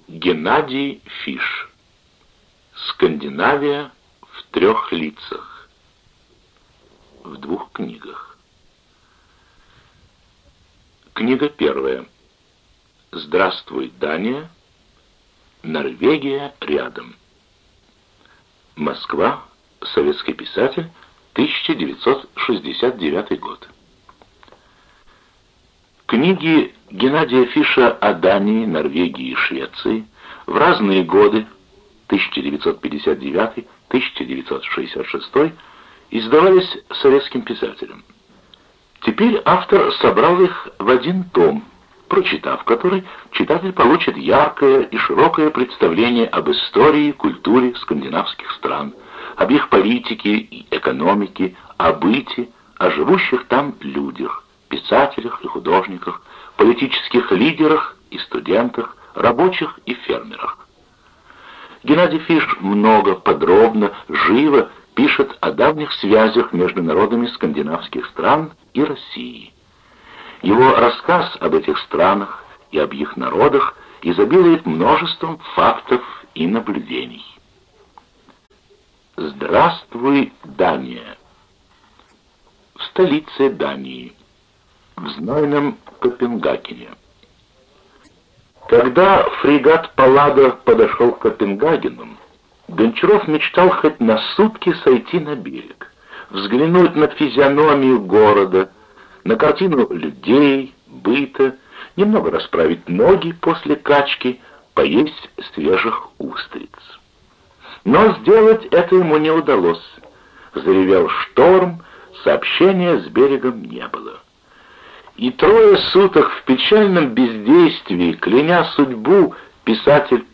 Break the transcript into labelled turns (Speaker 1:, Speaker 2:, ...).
Speaker 1: Геннадий Фиш. Скандинавия в 3 лицах. В 2 книгах. Книга 1. Здравствуй, Дания. Норвегия рядом. Москва. Советский писатель. 1969 год. Книги Геннадия Фиша о Дании, Норвегии и Швеции в разные годы 1959-1966 издавались советским писателем. Теперь автор собрал их в один том, прочитав который, читатель получит яркое и широкое представление об истории и культуре скандинавских стран, об их политике и экономике, о быте, о живущих там людях, писателях и художниках, политических лидерах и студентах, рабочих и фермерах. Геннадий Фиш много, подробно, живо пишет о давних связях между народами скандинавских стран и России. Его рассказ об этих странах и об их народах изобилует множеством фактов и наблюдений. Здравствуй, Дания. В столице Дании, в знойном Копенгагене. Когда фрегат «Паллада» подошел к Копенгагену, Гончаров мечтал хоть на сутки сойти на берег, взглянуть на физиономию города, на картину людей, быта, немного расправить ноги после качки, поесть свежих устриц. Но сделать это ему не удалось. Заревел шторм, сообщения с берегом не было. И 3 суток в печальном бездействии, кляня судьбу, писатель